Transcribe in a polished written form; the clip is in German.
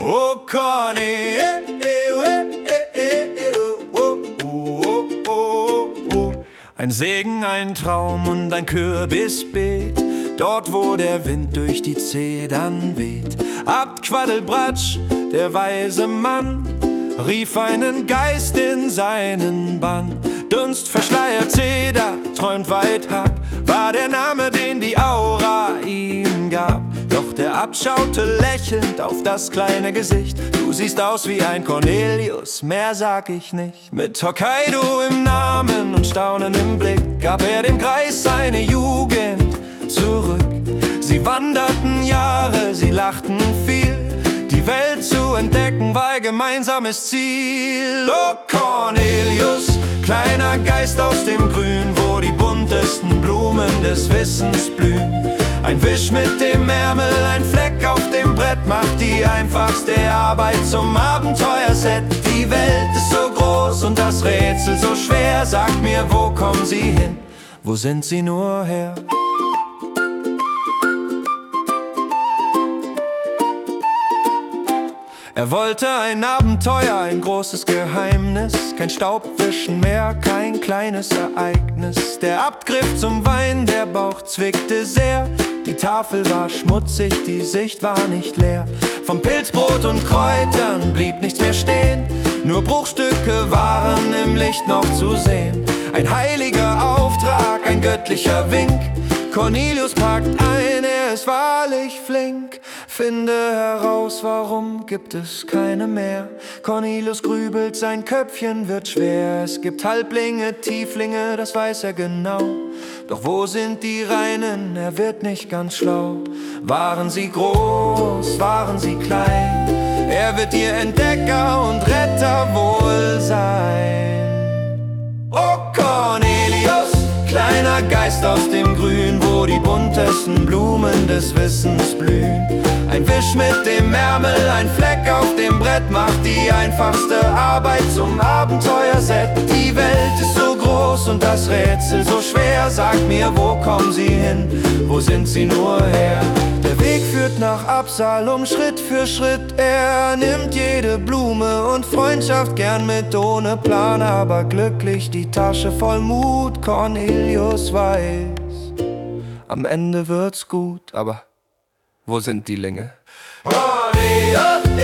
Oh Conny, ein Segen, ein Traum und ein Kürbisbeet, dort wo der Wind durch die Zedern weht. Abt Quaddelbratsch, der weise Mann, rief einen Geist in seinen Bann. Dunst verschleiert Zeder, träumt weit ab, war der Name, den die Aura ihm gab. Doch der Abt schaute lächelnd auf das kleine Gesicht. Du siehst aus wie ein Cornelius, mehr sag ich nicht. Mit Hokkaido im Namen und Staunen im Blick gab er dem Greis seine Jugend zurück. Sie wanderten Jahre, sie lachten viel. Die Welt zu entdecken war ihr gemeinsames Ziel. Oh Cornelius, kleiner Geist aus dem Grün, wo die buntesten Blumen des Wissens blühen. Ein Wisch mit dem Ärmel, ein Fleck auf dem Brett macht die einfachste Arbeit zum Abenteuerset. Die Welt ist so groß und das Rätsel so schwer. Sag mir, wo kommen sie hin? Wo sind sie nur her? Er wollte ein Abenteuer, ein großes Geheimnis, kein Staubwischen mehr, kein kleines Ereignis. Der Abt griff zum Wein, der Bauch zwickte sehr. Die Tafel war schmutzig, die Sicht war nicht leer. Vom Pilzbrot und Kräutern blieb nichts mehr stehen, nur Bruchstücke waren im Licht noch zu sehen. Ein heiliger Auftrag, ein göttlicher Wink. Cornelius packt ein, er ist wahrlich flink. Finde heraus, warum gibt es keine mehr. Cornelius grübelt, sein Köpfchen wird schwer. Es gibt Halblinge, Tieflinge, das weiß er genau. Doch wo sind die Reinen, er wird nicht ganz schlau. Waren sie groß, waren sie klein, er wird ihr Entdecker und Retter wohl sein. Oh Cornelius, kleiner Geist aus dem Grün, wo die buntesten Blumen des Wissens blühen. Ein Wisch mit dem Ärmel, ein Fleck auf dem Brett macht die einfachste Arbeit zum Abenteuerset. Die Welt ist so groß und das Rätsel so schwer. Sag mir, wo kommen sie hin? Wo sind sie nur her? Der Weg führt nach Absalom Schritt für Schritt. Er nimmt jede Blume und Freundschaft gern mit, ohne Plan, aber glücklich, die Tasche voll Mut. Cornelius weiß, am Ende wird's gut, aber wo sind die Linge? Oh,